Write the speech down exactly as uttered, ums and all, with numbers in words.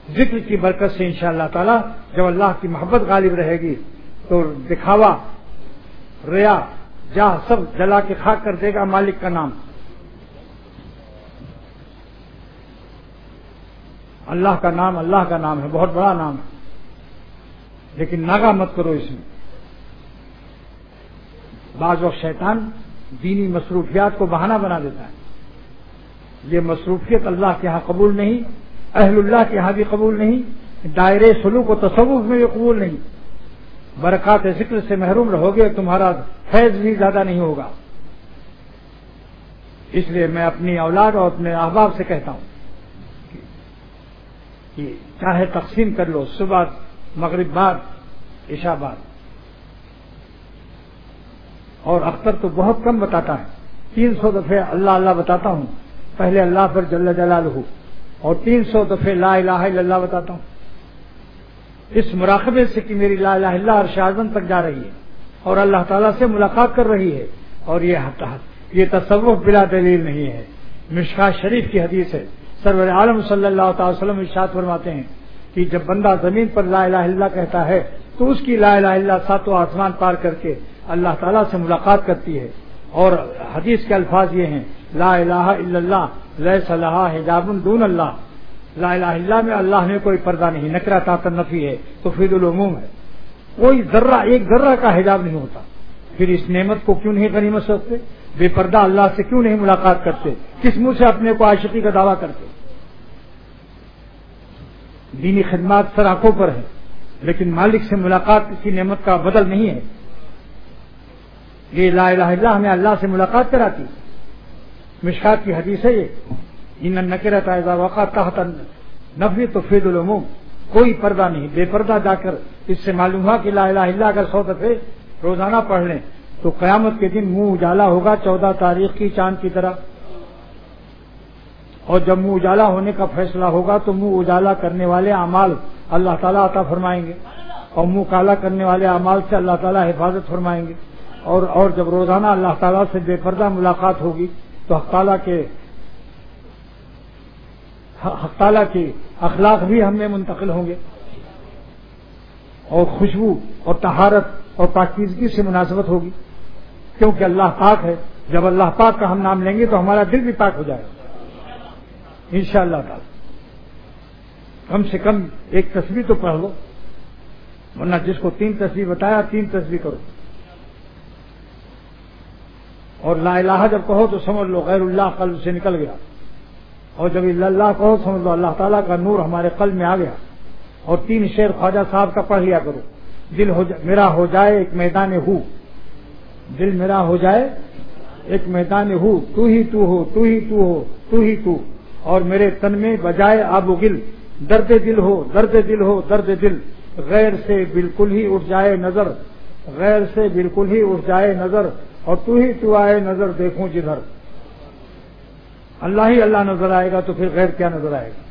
ذکر کی برکت سے انشاءاللہ تعالی جب اللہ کی محبت غالب رہے گی تو دکھاوا ریا جاہ سب جلا کے خاک کر دے گا مالک کا نام. اللہ کا نام اللہ کا نام ہے، بہت بڑا نام ہے، لیکن ناغہ مت کرو اس میں. بعض وقت شیطان دینی مصروفیات کو بہانہ بنا دیتا ہے. یہ مصروفیت اللہ کے ہاں قبول نہیں، اہل اللہ کے ہاں بھی قبول نہیں، دائرے سلوک و تصوف میں بھی قبول نہیں. برکات ذکر سے محروم رہو گے، تمہارا فیض بھی زیادہ نہیں ہوگا. اس لیے میں اپنی اولاد اور اپنے احباب سے کہتا ہوں کہ چاہے تقسیم کر لو، صبح مغرب بعد عشاء بعد. اور اختر تو بہت کم بتاتا ہے، تین سو دفعے اللہ اللہ بتاتا ہوں، پہلے اللہ پر جل جلالہ، اور تین سو دفعے لا الہ الا اللہ بتاتا ہوں. اس مراقبے سے کہ میری لا الہ الا عرش اعظم تک جا رہی ہے اور اللہ تعالیٰ سے ملاقات کر رہی ہے. اور یہ یہ تصوف بلا دلیل نہیں ہے. مشکاۃ شریف کی حدیث ہے، سرور عالم صلی اللہ تعالی وسلم ارشاد فرماتے ہیں کہ جب بندہ زمین پر لا الہ الا اللہ کہتا ہے تو اس کی لا الہ الا اللہ ساتوں آسمان پار کر کے اللہ تعالیٰ سے ملاقات کرتی ہے. اور حدیث کے الفاظ یہ ہیں، لا الہ الا اللہ لیس لہا حجاب دون اللہ. لا الہ الا اللہ میں اللہ میں کوئی پردہ نہیں، نکرہ تحت نفی ہے تو فید العموم ہے. کوئی ذرہ ایک ذرہ کا حجاب نہیں ہوتا. پھر اس نعمت کو کیوں نہیں غنیمت سمجھتے؟ بے پردہ اللہ سے کیوں نہیں ملاقات کرتے؟ کس منہ سے اپنے کو عاشقی کا دعویٰ کرتے؟ دینی خدمات سر آنکھوں پر ہے، لیکن مالک سے ملاقات کی نعمت کا بدل نہیں ہے. یہ لا الہ الا اللہ ہمیں اللہ سے ملاقات کراتی. مشکات کی حدیث ہے یہ، ان النکرۃ اذا وقعت تحت نفی تفید العموم. کوئی پردہ نہیں، بے پردہ جا کر اس سے معلوم ہوا کہ لا الہ الا اللہ اگر سو دفعے روزانہ پڑھ لیں تو قیامت کے دن منہ اجالا ہوگا چودہ تاریخ کی چاند کی طرح. اور جب منہ اجالا ہونے کا فیصلہ ہوگا تو منہ اجالا کرنے والے اعمال اللہ تعالیٰ عطا فرمائیں گے، اور منہ کالا کرنے والے اعمال سے اللہ تعالیٰ حفاظت فرمائیں گے. اور اور جب روزانہ اللہ تعالیٰ سے بے پردہ ملاقات ہوگی تو حق تعالیٰ کے حق تعالیٰ کے اخلاق بھی ہم میں منتقل ہوں گے، اور خوشبو اور طہارت اور پاکیزگی سے مناسبت ہوگی، کیونکہ اللہ پاک ہے. جب اللہ پاک کا ہم نام لیں گے تو ہمارا دل بھی پاک ہو جائے گا انشاءاللہ تعالی. کم سے کم ایک تسبیح تو پڑھ لو، ورنہ جس کو تین تسبیح بتایا تین تسبیح کرو. اور لا الہ جب کہو تو سمجھ لو غیر اللہ قلب سے نکل گیا، اور جب الا اللہ کہو سمجھ لو اللہ تعالیٰ کا نور ہمارے قلب میں آ گیا. اور تین شعر خواجہ صاحب کا پڑھ لیا کرو، دل ہو جا میرا ہو جائے ایک میدان ہو، دل میرا ہو جائے ایک میدان ہو، تو ہی تو ہو تو ہی تو ہو تو ہی تو، اور میرے تن میں بجائے آب و گل، درد دل ہو درد دل ہو درد دل، غیر سے بالکل ہی اٹھ جائے نظر، غیر سے بالکل ہی اٹھ جائے نظر، اور تو ہی تو آئے نظر دیکھوں جدھر. اللہ ہی اللہ نظر آئے گا تو پھر غیر کیا نظر آئے گا؟